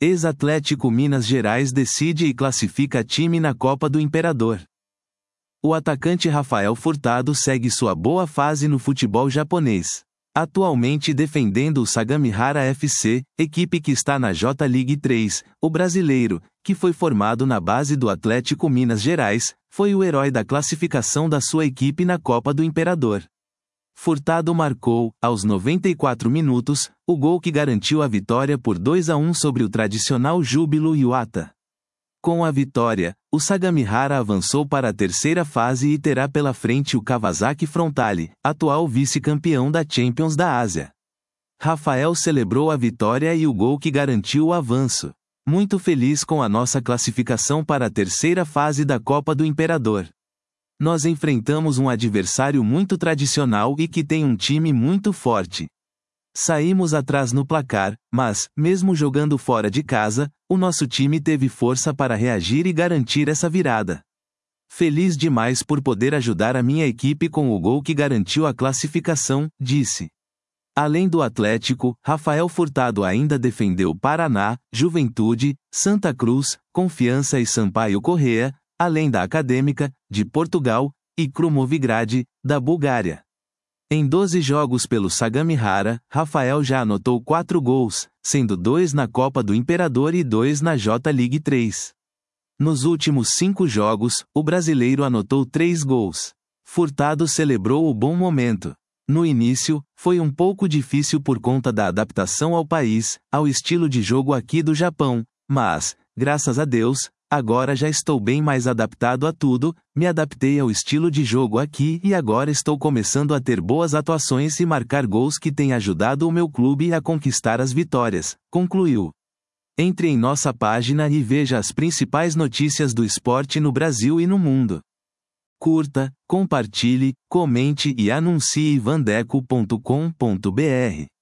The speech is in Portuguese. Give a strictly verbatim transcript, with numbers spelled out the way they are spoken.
Ex-Atlético Minas Gerais decide e classifica time na Copa do Imperador. O atacante Rafael Furtado segue sua boa fase no futebol japonês. Atualmente defendendo o Sagamihara F C, equipe que está na J-League três, o brasileiro, que foi formado na base do Atlético Minas Gerais, foi o herói da classificação da sua equipe na Copa do Imperador. Furtado marcou, aos noventa e quatro minutos, o gol que garantiu a vitória por dois a um sobre o tradicional Júbilo Iwata. Com a vitória, o Sagamihara avançou para a terceira fase e terá pela frente o Kawasaki Frontale, atual vice-campeão da Champions da Ásia. Rafael celebrou a vitória e o gol que garantiu o avanço. Muito feliz com a nossa classificação para a terceira fase da Copa do Imperador. Nós enfrentamos um adversário muito tradicional e que tem um time muito forte. Saímos atrás no placar, mas, mesmo jogando fora de casa, o nosso time teve força para reagir e garantir essa virada. Feliz demais por poder ajudar a minha equipe com o gol que garantiu a classificação, disse. Além do Atlético, Rafael Furtado ainda defendeu Paraná, Juventude, Santa Cruz, Confiança e Sampaio Corrêa, além da Acadêmica, de Portugal, e Krumovgrad, da Bulgária. Em doze jogos pelo Sagamihara, Rafael já anotou quatro gols, sendo dois na Copa do Imperador e dois na J-League três. Nos últimos cinco jogos, o brasileiro anotou três gols. Furtado celebrou o bom momento. No início, foi um pouco difícil por conta da adaptação ao país, ao estilo de jogo aqui do Japão, mas, graças a Deus, agora já estou bem mais adaptado a tudo, me adaptei ao estilo de jogo aqui e agora estou começando a ter boas atuações e marcar gols que têm ajudado o meu clube a conquistar as vitórias, concluiu. Entre em nossa página e veja as principais notícias do esporte no Brasil e no mundo. Curta, compartilhe, comente e anuncie vandeco ponto com ponto br.